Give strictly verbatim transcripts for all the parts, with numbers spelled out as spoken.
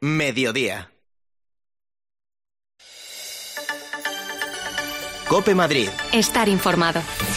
Mediodía. COPE Madrid. Estar informado.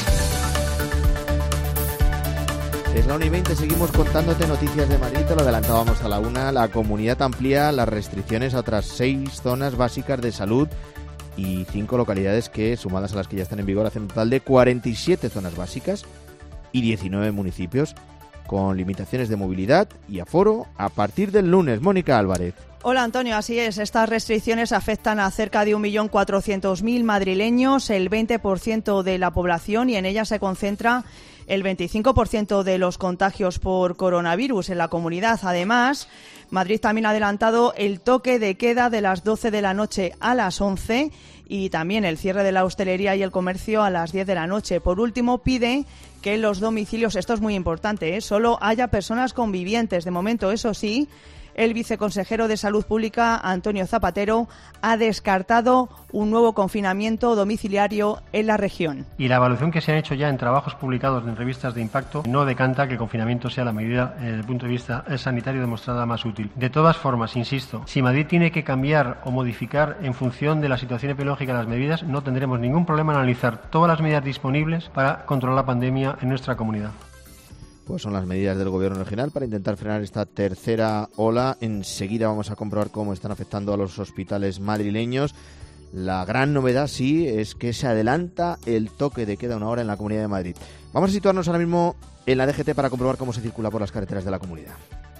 Es la una y veinte, seguimos contándote noticias de Madrid, te lo adelantábamos a la una. La comunidad amplía las restricciones a otras seis zonas básicas de salud y cinco localidades que, sumadas a las que ya están en vigor, hacen un total de cuarenta y siete zonas básicas y diecinueve municipios con limitaciones de movilidad y aforo a partir del lunes. Mónica Álvarez. Hola Antonio, así es. Estas restricciones afectan a cerca de un millón cuatrocientos mil madrileños, el veinte por ciento de la población, y en ellas se concentra el veinticinco por ciento de los contagios por coronavirus en la comunidad. Además, Madrid también ha adelantado el toque de queda de las doce de la noche a las once y también el cierre de la hostelería y el comercio a las diez de la noche. Por último, pide que en los domicilios, esto es muy importante, ¿eh? solo haya personas convivientes. De momento, eso sí, el viceconsejero de Salud Pública, Antonio Zapatero, ha descartado un nuevo confinamiento domiciliario en la región. Y la evaluación que se ha hecho ya en trabajos publicados en revistas de impacto no decanta que el confinamiento sea la medida, desde el punto de vista sanitario, demostrada más útil. De todas formas, insisto, si Madrid tiene que cambiar o modificar en función de la situación epidemiológica las medidas, no tendremos ningún problema en analizar todas las medidas disponibles para controlar la pandemia en nuestra comunidad. Pues son las medidas del Gobierno regional para intentar frenar esta tercera ola. Enseguida vamos a comprobar cómo están afectando a los hospitales madrileños. La gran novedad, sí, es que se adelanta el toque de queda una hora en la Comunidad de Madrid. Vamos a situarnos ahora mismo en la D G T para comprobar cómo se circula por las carreteras de la comunidad.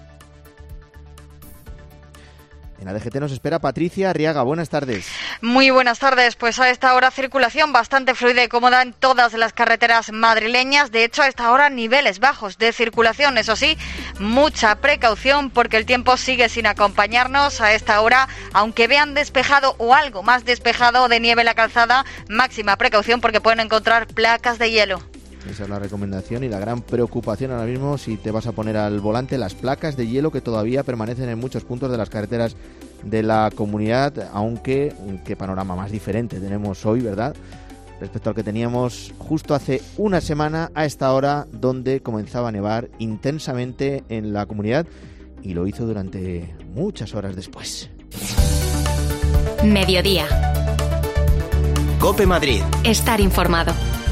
En la D G T nos espera Patricia Arriaga. Buenas tardes. Muy buenas tardes. Pues a esta hora circulación bastante fluida y cómoda en todas las carreteras madrileñas. De hecho, a esta hora niveles bajos de circulación. Eso sí, mucha precaución porque el tiempo sigue sin acompañarnos a esta hora. Aunque vean despejado o algo más despejado de nieve la calzada, máxima precaución porque pueden encontrar placas de hielo. Esa es la recomendación y la gran preocupación ahora mismo si te vas a poner al volante, las placas de hielo que todavía permanecen en muchos puntos de las carreteras de la comunidad, aunque qué panorama más diferente tenemos hoy, ¿verdad?, respecto al que teníamos justo hace una semana a esta hora, donde comenzaba a nevar intensamente en la comunidad y lo hizo durante muchas horas después. Mediodía. COPE Madrid. Estar informado.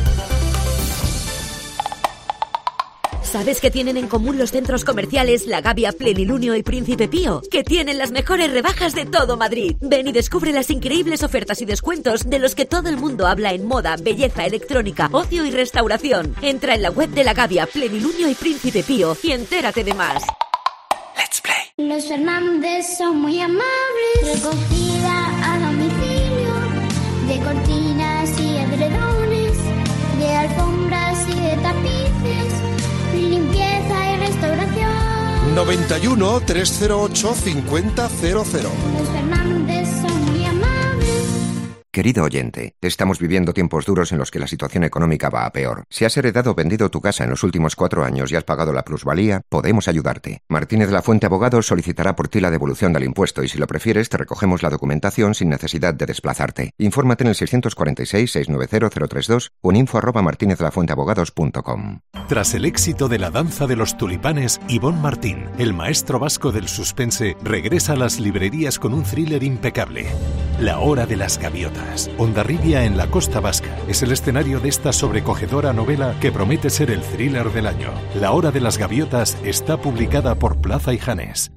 ¿Sabes qué tienen en común los centros comerciales La Gavia, Plenilunio y Príncipe Pío? Que tienen las mejores rebajas de todo Madrid. Ven y descubre las increíbles ofertas y descuentos de los que todo el mundo habla en moda, belleza, electrónica, ocio y restauración. Entra en la web de La Gavia, Plenilunio y Príncipe Pío y entérate de más. Let's play. Los Fernández son muy amables. Recogida a domicilio de cortinas y edredones, de alfombras y de tapices, limpieza y restauración. noventa y uno, trescientos ocho, cincuenta cero cero. Los Fernández son muy amables. Querido oyente, estamos viviendo tiempos duros en los que la situación económica va a peor. Si has heredado o vendido tu casa en los últimos cuatro años y has pagado la plusvalía, podemos ayudarte. Martínez La Fuente Abogados solicitará por ti la devolución del impuesto y, si lo prefieres, te recogemos la documentación sin necesidad de desplazarte. Infórmate en el seiscientos cuarenta y seis, seiscientos noventa, cero treinta y dos o en info arroba martinez la fuente abogados punto com. Tras el éxito de La Danza de los Tulipanes, Ivonne Martín, el maestro vasco del suspense, regresa a las librerías con un thriller impecable. La Hora de las Gaviotas. Hondarribia en la Costa Vasca es el escenario de esta sobrecogedora novela que promete ser el thriller del año. La Hora de las Gaviotas está publicada por Plaza y Janés.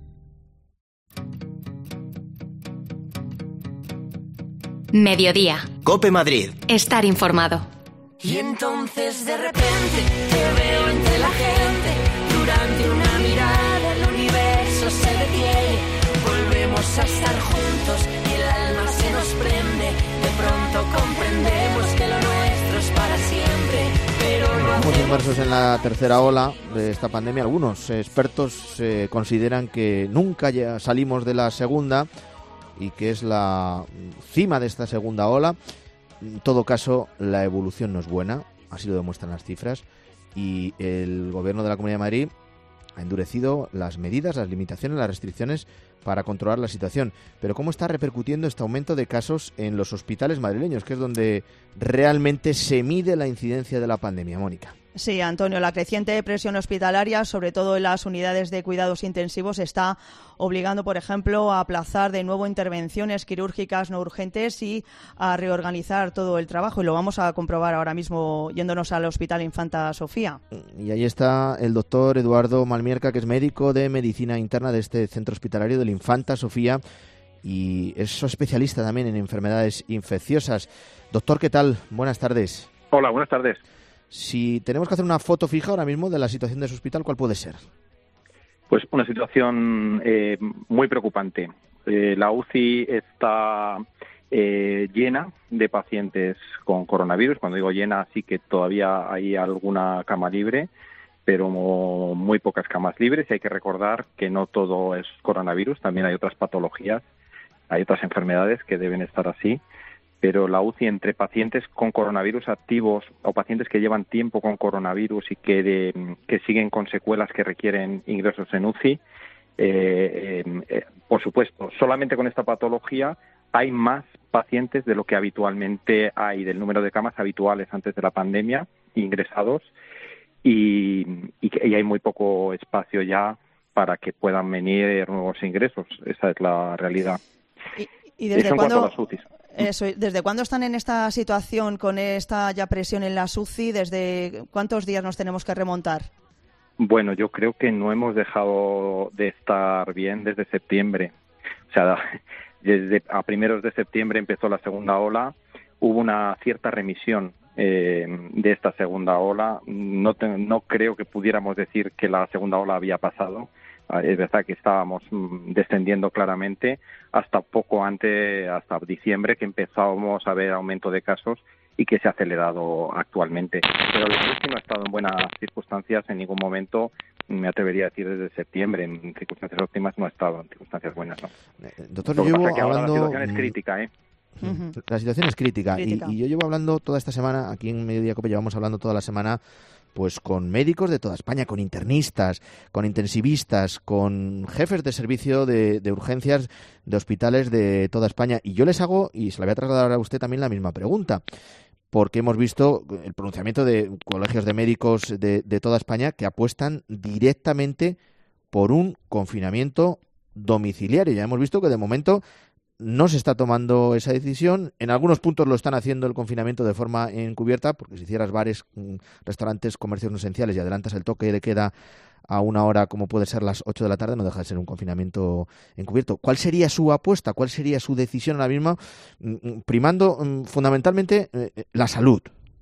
Mediodía. COPE Madrid. Estar informado. Y entonces de repente te veo entre la gente. Durante una mirada el universo se detiene. Volvemos a estar juntos y el alma se nos prende. De pronto comprendemos que lo nuestro es para siempre. Pero no Estamos hacemos... inmersos en la tercera ola de esta pandemia. Algunos expertos eh, consideran que nunca ya salimos de la segunda y que es la cima de esta segunda ola. En todo caso, la evolución no es buena, así lo demuestran las cifras, y el Gobierno de la Comunidad de Madrid ha endurecido las medidas, las limitaciones, las restricciones para controlar la situación. Pero ¿cómo está repercutiendo este aumento de casos en los hospitales madrileños, que es donde realmente se mide la incidencia de la pandemia, Mónica? Sí, Antonio, la creciente presión hospitalaria, sobre todo en las unidades de cuidados intensivos, está obligando, por ejemplo, a aplazar de nuevo intervenciones quirúrgicas no urgentes y a reorganizar todo el trabajo. Y lo vamos a comprobar ahora mismo yéndonos al Hospital Infanta Sofía. Y ahí está el doctor Eduardo Malmierca, que es médico de medicina interna de este centro hospitalario del Infanta Sofía y es especialista también en enfermedades infecciosas. Doctor, ¿qué tal? Buenas tardes. Hola, buenas tardes. Si tenemos que hacer una foto fija ahora mismo de la situación de su hospital, ¿cuál puede ser? Pues una situación eh, muy preocupante. Eh, la U C I está eh, llena de pacientes con coronavirus. Cuando digo llena, sí que todavía hay alguna cama libre, pero muy pocas camas libres. Y hay que recordar que no todo es coronavirus, también hay otras patologías, hay otras enfermedades que deben estar así. Pero la U C I entre pacientes con coronavirus activos o pacientes que llevan tiempo con coronavirus y que, de, que siguen con secuelas que requieren ingresos en U C I, eh, eh, por supuesto, solamente con esta patología hay más pacientes de lo que habitualmente hay, del número de camas habituales antes de la pandemia, ingresados, y, y, y hay muy poco espacio ya para que puedan venir nuevos ingresos. Esa es la realidad. ¿Y, y desde Eso en cuándo... cuanto a las U C Is. Eso, ¿desde cuándo están en esta situación con esta ya presión en las U C I? ¿Desde cuántos días nos tenemos que remontar? Bueno, yo creo que no hemos dejado de estar bien desde septiembre. O sea, desde a primeros de septiembre empezó la segunda ola, hubo una cierta remisión eh, de esta segunda ola. No, te, no creo que pudiéramos decir que la segunda ola había pasado. Es verdad que estábamos descendiendo claramente hasta poco antes, hasta diciembre, que empezábamos a ver aumento de casos y que se ha acelerado actualmente. Pero la U C I no ha estado en buenas circunstancias en ningún momento, me atrevería a decir desde septiembre. En circunstancias óptimas no ha estado, en circunstancias buenas no. Doctor, Lo que llevo pasa que ahora hablando... la situación es crítica, ¿eh? Uh-huh. La situación es crítica, crítica. Y, y yo llevo hablando toda esta semana, aquí en Mediodía Cope llevamos hablando toda la semana pues con médicos de toda España, con internistas, con intensivistas, con jefes de servicio de, de urgencias de hospitales de toda España. Y yo les hago, y se la voy a trasladar a usted también la misma pregunta, porque hemos visto el pronunciamiento de colegios de médicos de, de toda España que apuestan directamente por un confinamiento domiciliario. Ya hemos visto que de momento no se está tomando esa decisión. En algunos puntos lo están haciendo el confinamiento de forma encubierta, porque si cierras bares, restaurantes, comercios no esenciales y adelantas el toque de queda a una hora como puede ser las ocho de la tarde, no deja de ser un confinamiento encubierto. ¿Cuál sería su apuesta? ¿Cuál sería su decisión ahora mismo, primando fundamentalmente la salud?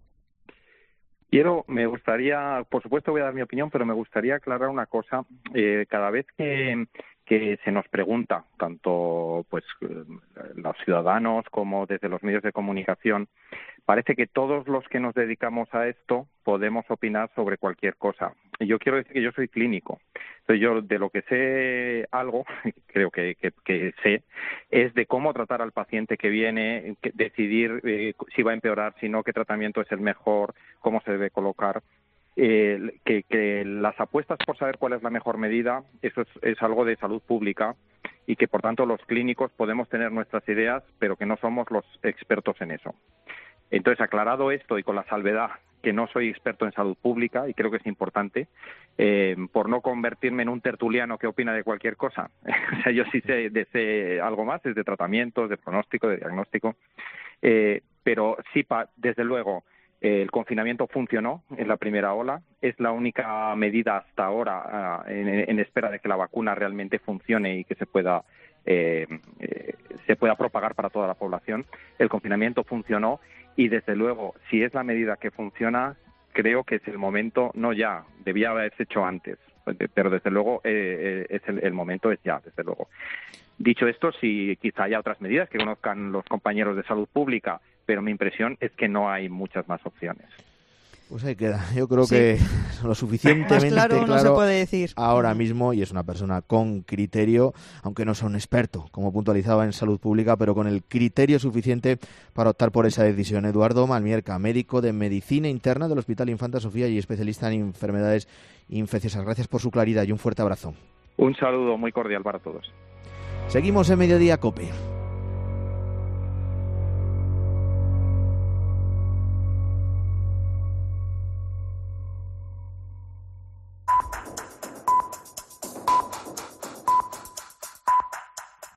Quiero, me gustaría, por supuesto voy a dar mi opinión, pero me gustaría aclarar una cosa. Eh, cada vez que... que se nos pregunta, tanto pues los ciudadanos como desde los medios de comunicación, parece que todos los que nos dedicamos a esto podemos opinar sobre cualquier cosa. Y yo quiero decir que yo soy clínico. Entonces yo de lo que sé algo, creo que, que, que sé, es de cómo tratar al paciente que viene, que decidir eh, si va a empeorar, si no, qué tratamiento es el mejor, cómo se debe colocar. Eh, que, que las apuestas por saber cuál es la mejor medida, eso es, es algo de salud pública y que por tanto los clínicos podemos tener nuestras ideas, pero que no somos los expertos en eso. Entonces, aclarado esto y con la salvedad que no soy experto en salud pública, y creo que es importante, eh, por no convertirme en un tertuliano que opina de cualquier cosa. O sea, yo sí sé, de, sé algo más, es de tratamientos, de pronóstico, de diagnóstico, eh, pero sí, pa, desde luego, el confinamiento funcionó en la primera ola. Es la única medida hasta ahora uh, en, en espera de que la vacuna realmente funcione y que se pueda eh, eh, se pueda propagar para toda la población. El confinamiento funcionó y, desde luego, si es la medida que funciona, creo que es el momento, no ya, debía haberse hecho antes, pero desde luego eh, es el, el momento es ya, desde luego. Dicho esto, si quizá haya otras medidas que conozcan los compañeros de salud pública, pero mi impresión es que no hay muchas más opciones. Pues ahí queda. Yo creo sí. que lo suficientemente claro, claro no se puede decir ahora mismo, y es una persona con criterio, aunque no sea un experto, como puntualizaba en salud pública, pero con el criterio suficiente para optar por esa decisión. Eduardo Malmierca, médico de medicina interna del Hospital Infanta Sofía y especialista en enfermedades infecciosas. Gracias por su claridad y un fuerte abrazo. Un saludo muy cordial para todos. Seguimos en Mediodía Cope.